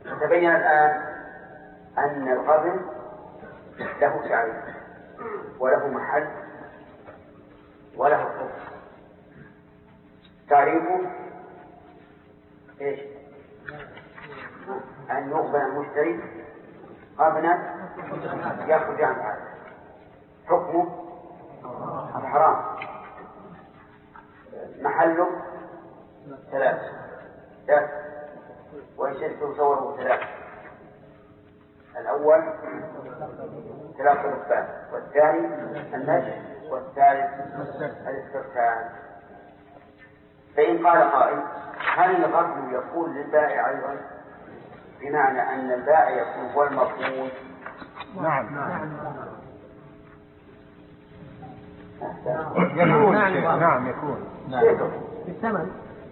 تبين الآن أن الغبن له تعريف وله محل وله حكم. تعريفه إيش؟ أن يغبن المشتري غبنا يخرج عن العادة. حكمه الحرام. محله ثلاث ويشرك تصوره ثلاث. الأول ثلاث ركبان، والثاني النجش، والثالث الاسترسال. فإن قال قائل هل الغبن يكون للبائع أيضا؟ بمعنى أن البائع يكون هو المغبون. نعم يكون بالثمن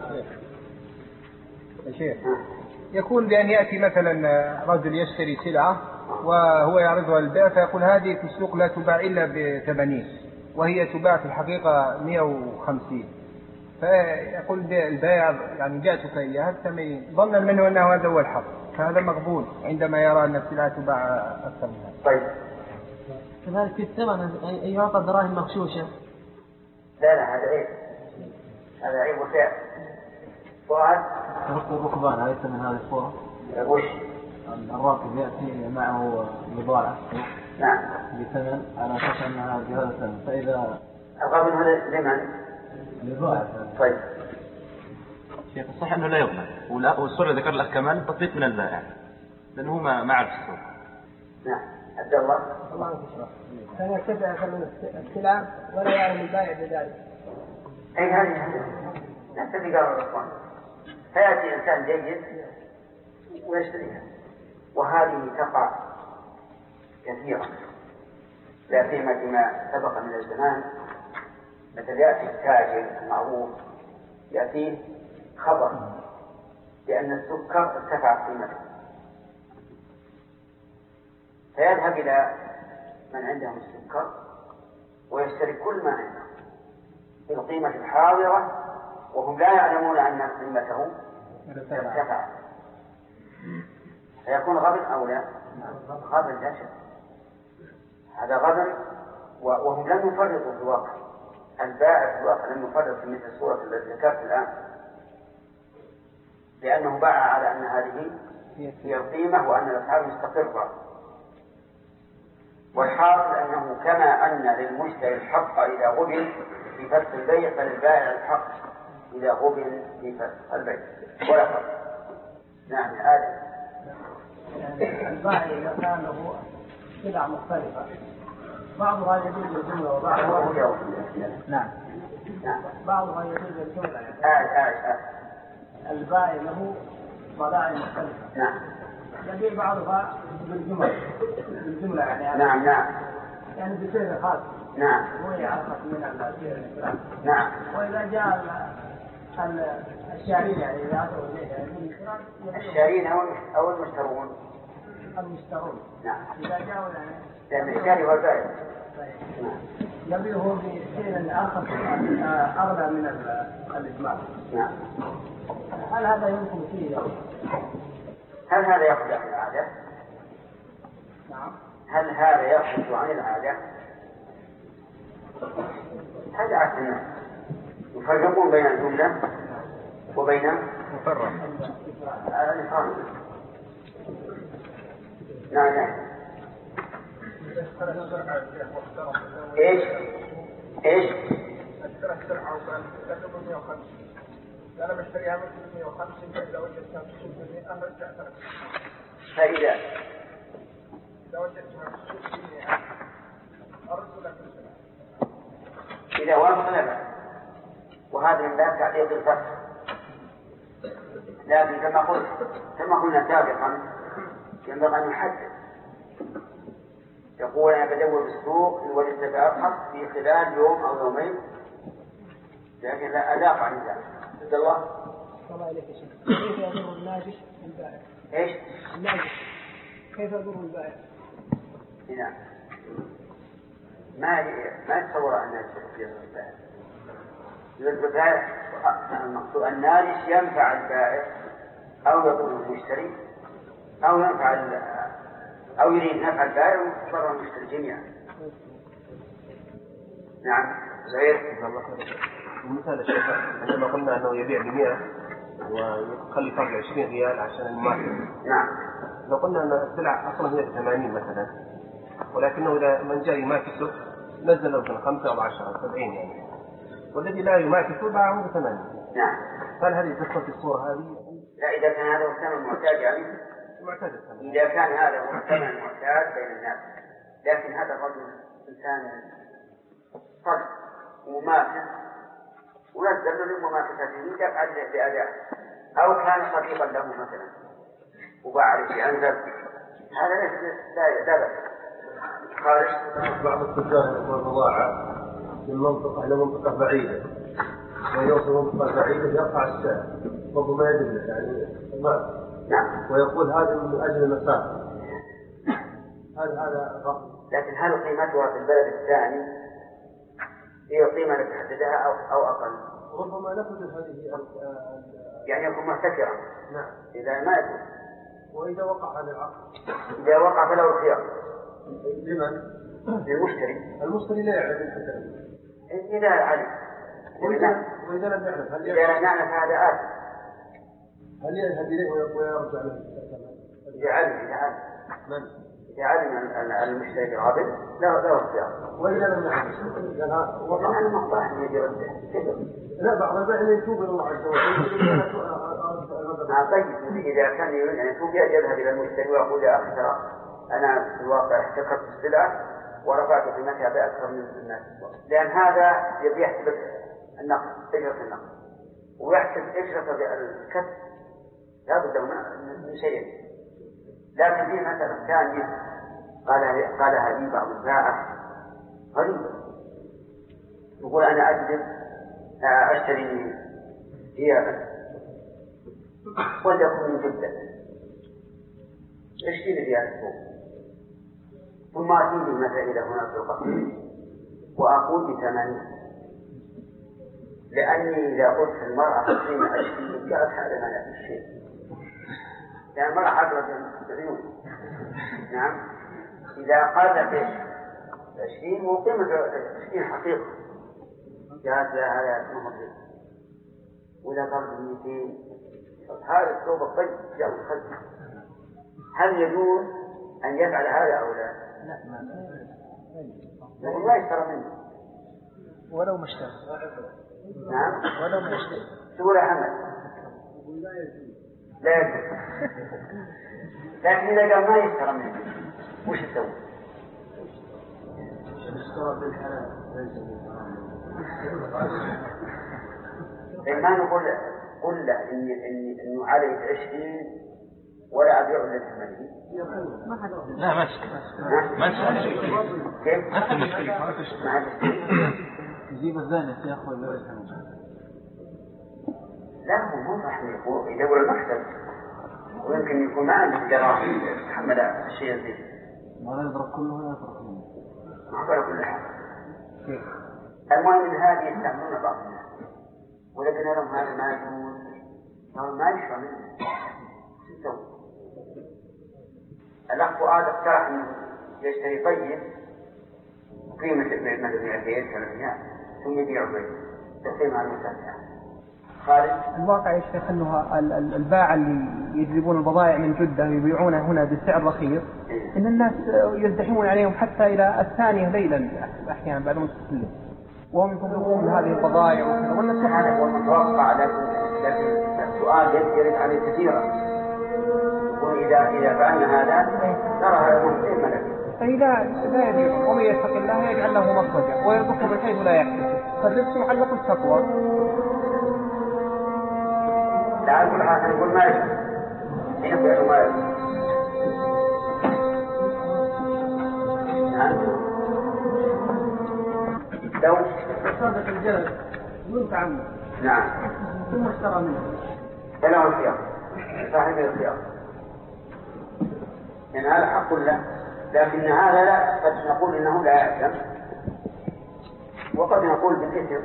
يا شيخ. يكون بأن يأتي مثلا رجل يشتري سلعة وهو يعرضها للبائع فيقول هذه في السوق لا تباع إلا ب80 وهي تباع في الحقيقة 150، فيقول البائع يعني جاءتك إياها ب80 ظنا منه أنه هذا هو الحق، فهذا مقبول عندما يرى أن السلعة تباع أكثر منها. طيب كذلك في الثمن أن يعطى دراهم مغشوشة. لا هذا عيب، هذا عيب وسائل. وعد الركبان أليس من هذه الصورة؟ وش؟ الراكب يأتي معه بضاعة نعم بثمن على أساس أنها بهذا الثمن، فإذا الغبن هذا لمن؟ للبائع. طيب شيخ الصح أنه لا يضمن، والصورة ذكر لك كمان تطبيق من البائع لأنه هو ما عرف الصورة. نعم عبد الله. كان يرتفع ثمن السلعة ولا يعلم البائع بذلك. أي هذه نفس اللي قالوا الإخوان. فيأتي إنسان جيد ويشتريها، وهذه تقع كثيرا لا سيما فيما سبق من الزمان. مثل يأتي التاجر المعروف يأتيه خبر بأن السكر ارتفع قيمته، فيذهب إلى من عندهم السكر ويشتري كل ما عنده بالقيمة الحاضرة وهم لا يعلمون أن قيمته ارتفع، فيكون غبن أو لا؟ غبن لا شك، هذا غبن. وهم لم يفرطوا في الواقع، البائع في الواقع لم يفرط في مثل الصورة التي ذكرت الآن، لأنه باع على أن هذه هي القيمة وأن الأسعار مستقرة. والحاصل أنه كما أن للمشتري الحق إذا غبن في فسخ البيع فللبائع الحق إذا غبن في فسخ البيع ولا فرق. نعم آدم. البائع إذا كان له سلع مختلفة بعضها يجوز الجملة وبعضها نعم بعضها يجوز الجملة. البائع له بضائع مختلفة. نعم يبيع بعضها بالجملة يعني يعني بسعر خاص. نعم هو يعرف من السعر. نعم. وإذا جاء الشارين يعني إذا أتوا إليه الشارين أو المشترون. المشترون. نعم. إذا جاءوا لأن الشاري هو البائع. يبيعه بسعر أرخص أغلى من الإجمال. نعم. هل هذا يمكن فيه؟ هل هذا يخرج عن العادة؟ نعم. هل هذا يخرج عن العادة؟ هذا عكس الناس يفرقون بين الجملة وبين مفرق. نعم. ايش؟ اشترى السلعة وقال لك 150 أنا بشتريها من 150 فإذا وجدتها في السوق ب100 أنا رجعتها. فإذا وجدتها في السوق ب100 أرد لك السلعة. إذا وافق لا، وهذا من باب تعليق الفتح. لكن كما قلنا سابقا ينبغي أن يحدد، يقول أنا بدور بالسوق إن وجدت أرخص في خلال يوم أو يومين، لكن لا ألاق عن ذلك. عبد الله. الله عليك يا شيخ. كيف يضر الناجح البائع؟ إيش؟ الناجح كيف يضر البائع؟ نعم. ما يتصور أن يضر البائع. البائع المقصود الناجح ينفع البائع أو يضر المشتري أو ينفع أو يريد نفع البائع ويضر المشتري جميعا. نعم. زهير. مثال الشيخ عندما قلنا أنه يبيع ب100 ويخلي فرق 20 ريال عشان الماكل. نعم. لو قلنا أن السلعة أصلا هي ب80 مثلا، ولكنه إذا من جاء يماكسه نزل له من 5 أو 10 أو 70 يعني، والذي لا يماكسه باعه ب80. نعم. هل هذه تدخل في الصورة هذه؟ لا، إذا كان هذا هو الثمن المعتاد يعني. معتاد الثمن. إذا كان هذا هو الثمن المعتاد بين الناس، لكن هذا الرجل إنسان صلب ومماكس ونزل له مماكسته يفعل بأداء، أو كان صديقا له مثلا وباع عليه أنزل، هذا لا بأس. خالص. بعض التجار يقول البضاعة من منطقة إلى منطقة بعيدة، ويوصل منطقة بعيدة يرفع السعر ربما ما يدل يعني ما. نعم. ويقول هذا من أجل المسافة. هذا غلط. لكن هل قيمتها في البلد الثاني هي القيمة التي تحددها أو أقل؟ ربما نفذ هذه يعني يكون محتكرا. نعم. إذا ما يكون. وإذا وقع هذا العقد. إذا وقع فله الخيار. لمن؟ للمشتري. المشتري لا يعرف الحسن. إذا علم. وإذا لم يعرف إذا لم يعرف هذا آثم. هل يذهب إليه ويرجع له؟ إذا علم. من؟ إذا علم المشتري الغابر له الخيار. وإذا لم يعرف وقع أنا مقطع من يجي رده. لا، بعض البائع يتوب إلى الله عز وجل. طيب، إذا كان يريد أن يتوب يذهب إلى المشتري ويقول يا أخي ترى أنا في الواقع احتكرت السلعة ورفعت قيمتها بأكثر من الناس، لأن هذا يبي يحسب النقد، أجرة النقد، ويحسب أجرة الكسب لا بد من شيء. لكن في مثلا ثانية قالها لي بعض البائع غريبة، يقول أنا أشتري ثيابا وليكن من جدة 20 ريال فوق، ثم أتي مثلا إلى هنا في القصر وأقول ب80، لأني إذا قلت المرأة قيمة 20 قالت هذا ما نفس الشيء، لأن المرأة حاضرة بالعيون. نعم. إذا قالت 20 وقيمة 20 حقيقة جاءت هذا مهضم، وإذا قالت 200 هذا الثوب الطيب جاء الخلف، هل يجوز أن يفعل هذا أو لا؟ لا، ما يشترى منه ولو مشترى. نعم. ولو مشترى. سورة حمد لا يجوز. لكن إذا قال ما يشترى منه وش يسوي؟ يشترى بالحلال. ما نقول قل له إنه عليه 20 ولا أبيع إلا ب80. لا ما تشكل. كيف؟ نفس المشكلة. يجيب الزاني يأخذ لا، هو مو راح يدور المكتب، ويمكن يكون ما عنده دراهم يتحمل الشيء الزين. ما يضرب كله ولا يضرب كله. ما أقول كل حاجة. المهم إن هذه يستعملون بعض الناس، ولكن لهم هذا ما يجوز، ما يشفى منه. شو يسوي؟ الأخ فؤاد اقترح أنه يشتري طيب قيمة مثل 200-300 ثم يبيع بيت تقييم على المسافة. خالد. الواقع يا شيخ أنه الباعة اللي يجلبون البضائع من جدة يبيعونها هنا بسعر رخيص، إن الناس يزدحمون عليهم حتى إلى 2 ليلا أحيانا بعد مستقلين، وهم يطلبون هذه البضائع والناس هذا هو المتوقع. لكن السؤال يرد عليه كثيرا، وإذا فعلنا هذا ترى هذا مهتم لك. فإذا لا يبيع ومن يتق الله يجعل له مخرجا ويرزقه من حيث لا يحتسب، فالرزق معلق التقوى. لا أقول هذا نقول ما يجوز، يقول ما يجوز. لو صادق الجلد متعمد. نعم. ثم اشترى منه. فله الخيار، صاحب الخيار. يعني هذا حق له، لكن هذا لا، قد نقول إنه لا يعلم، وقد نقول بالإثم،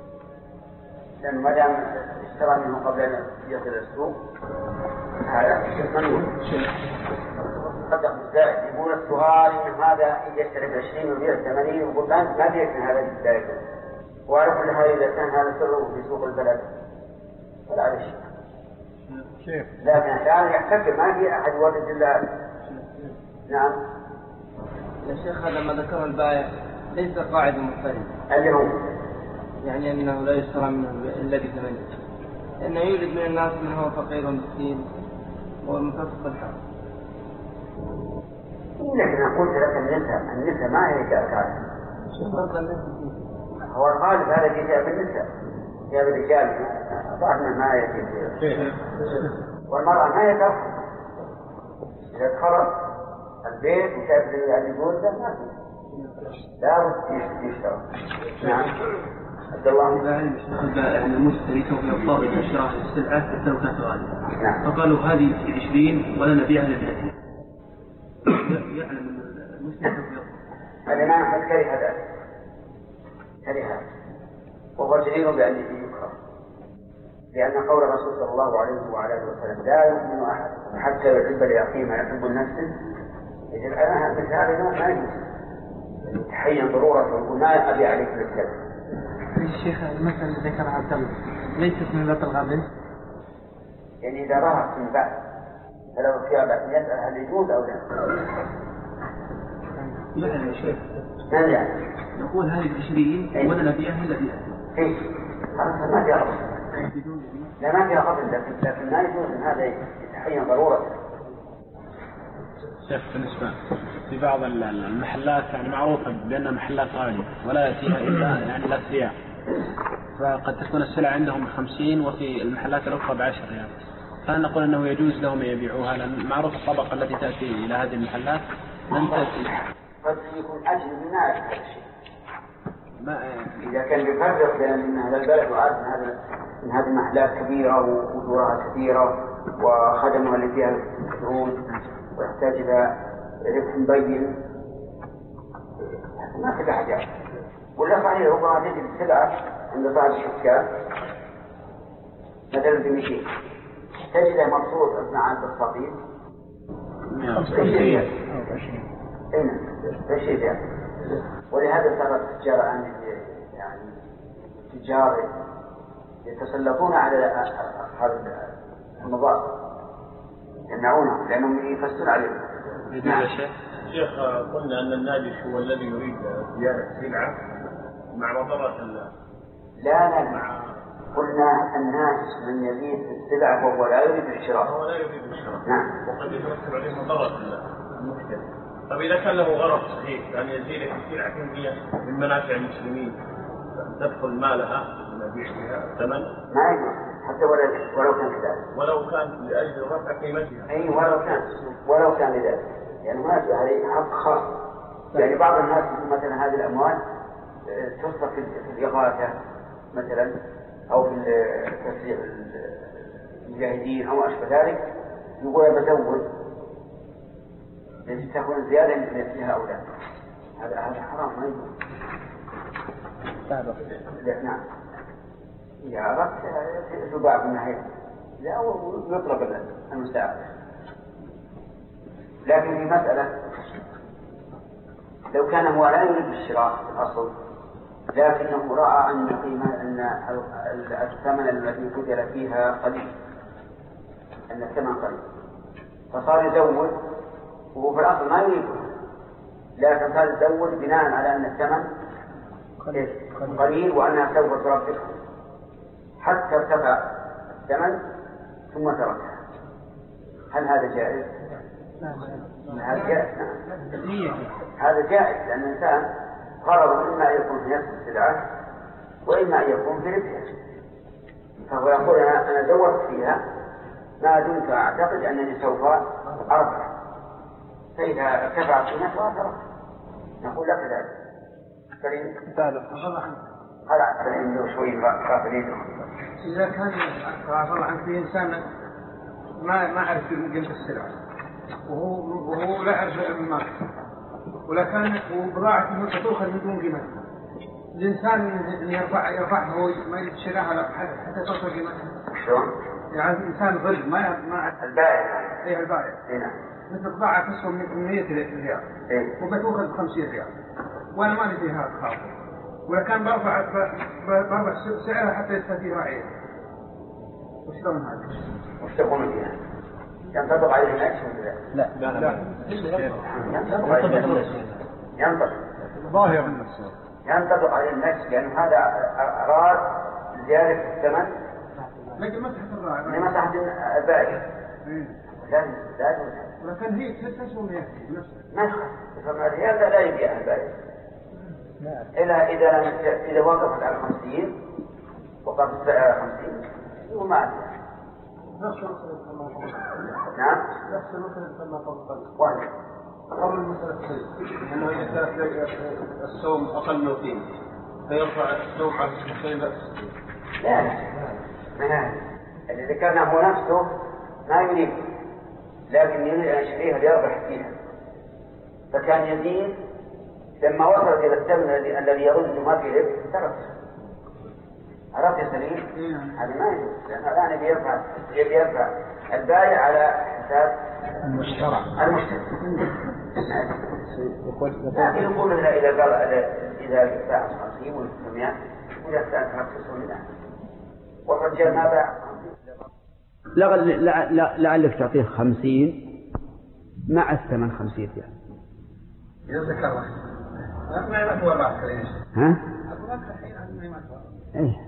لأن ما دام اشترى منه قبل أن يصل السوق هذا صدق الزائد يقول السؤال إن هذا يشتري ب20 ويبيع ب80 ويقول ما بيكن هذا الزائد وعلى كل حال إذا كان هذا سره في سوق البلد ولا على شيء لكن الآن يحتفل ما في أحد يورد إلا نعم. يا شيخ هذا ما ذكر البائع ليس قاعدة مضطردة اليوم يعني أنه لا يشترى منه إلا بثمنه لأنه يوجد من الناس من هو فقير مسكين والمتصف الحال. لكن قلت لك النساء ما هي كأكاد هو الغالب هذا جاء بالنساء جاء بالرجال ضعنا ما يجي والمرأة ما يترك إذا دخلت البيت وشاف اللي يقول ما في لا يشترى. نعم. عبد الله المشتري سوف يضطر إلى شراء السلعة حتى لو كانت غالية. نعم. فقالوا هذه 20 ولا نبيعها ل30. يعلم المشتري سوف يضطر. الإمام أحمد كره وهو جدير بأنه يكره لأن قول الرسول صلى الله عليه وعلى اله وسلم لا يؤمن أحد حتى يحب لأخيه ما يحب لنفسه. يجب أنها مثل هذا ما يجوز تحين ضرورة وما أبي عليك بالكلام. الشيخ المثل اللي ذكرها عبد الله ليست من باب الغابن يعني إذا رأت من بعد فلو فيها بعد يسأل هل يجوز أو لا؟ لا يا شيخ من يعني؟ نقول هذه 20 ولا نبيعها إلا بها. إيه هذا ما فيها غبن. لا ما فيها غبن لكن ما يجوز أن هذا يتحين ضرورة. شيخ بالنسبة في بعض المحلات يعني معروفة بأنها محلات غالية ولا يأتيها إلا يعني الأثرياء فقد تكون السلعة عندهم ب50 وفي المحلات الأخرى ب10 يعني. فهل نقول أنه يجوز لهم يبيعوها لأن معروف الطبقة التي تأتي إلى هذه المحلات لن تأتي قد يكون أجل من هذا الشيء إذا كان يفرق بين هذا البلد وعاد من هذه المحلات كبيرة وأجورها كثيرة وخدمها اللي فيها كثيرون ويحتاج إلى ربح مبين ما في حاجة. ولا صحيح ربما تجد السلعة عند بعض الشركات مثلا ب200 تجدها مبسوط مع التخطيط 120 ولهذا صارت التجارة يعني تجار يتسلطون على أصحاب المضار يمنعونهم لأنهم يفسدون عليهم. نعم. شيخ قلنا أن الناجش هو الذي يريد زيادة السلعة مع مضرة لا قلنا الناس من يزيد السلعة وهو لا يريد الشراء. هو لا يريد الشراء. نعم. وقد يترتب عليه مضرة المشتري. طب إذا كان له غرض صحيح أن يزيد في السلعة كمية من منافع المسلمين تدخل مالها ونبيع بها الثمن ما يجوز حتى ولو كان كذلك. ولو كان لأجل رفع قيمتها. أي ولو كان لذلك يعني ما هذه حق خاص. يعني بعض الناس مثلا هذه الأموال تصرف في الإغاثة مثلا أو في تسريع المجاهدين أو أشبه ذلك يقول بزود لأن تكون زيادة من فيها أولاد هذا حرام ما يجوز. نعم. إذا أردت تباع بالنهاية لا ويطلب المساعدة. لكن في مسألة لو كان هو لا يريد الشراء في الأصل لكنه رأى أن الثمن الذي قدر فيها قليل أن الثمن قليل فصار يزود وهو في الأصل ما يريده لكن صار يزود بناء على أن الثمن قليل وأنها سوف تربح حتى ارتفع الثمن ثم تركها. هل هذا جائز؟ هذا جائز. هذا جائز لأن الإنسان غرضه إما أن يكون في نفس السلعة وإما أن يكون في ربحها فهو يقول أنا زودت فيها ما دمت أعتقد أنني سوف أربح فإذا ارتفع قيمتها تركها نقول لك ذلك. هذا فإنه شوي غافلين. إذا كان غافل عن في إنسان ما عرف قيمة السلعة وهو لا يعرف المال ولا كان وبضاعته تأخذ من دون قيمتها الإنسان يرفعها هو ما يشتريها حتى تصل قيمتها. شلون؟ يعني إنسان غل ما البائع. إيه البائع. نعم. مثل بضاعة تسوى 100 ريال. إيه. وبتأخذ 50 ريال. وأنا ما لي فيها خاطر. ولكن برفع سعرها حتى يستفيد راعيه. وشلون هذا؟ وش تقوم فيها؟ ينطبق عليه النفس ولا لا لا لا ينطبق ظاهر النفس ينطبق عليه النفس لأن هذا أراد زيادة الثمن لكن مسحة الراعي لمسحة البائع لازم ولكن هي تسوى 100 ما يخالف الريال لا يبيع البائع إلا إذا وقفت على 50 وقفت السعر على 50 هو ما أدري. نعم. نفس المثل كما قبل. واحد. قبل المسألة أنه إذا كان الصوم أقل من 200 فيرفع الصوم على 200 بس. لا. اللي ذكرنا هو نفسه ما يريد لكن يريد أن يشتريها ليربح فيها فكان يزيد لما وصلت إلى الثمن الذي يرد ما في ربح تركه. عرفت يا سليم؟ هذا ما يجوز لأن الآن يرفع البائع على حساب المشتري. لكن يقول إذا قال إذا باع 50 ولا 600 وإذا استأنت 900 والرجال ما باع لعلك تعطيه 50 مع الثمن 50 ريال. إذا ذكر ما هو الرأس. ها؟ الرأس الحين ما هو. إيه.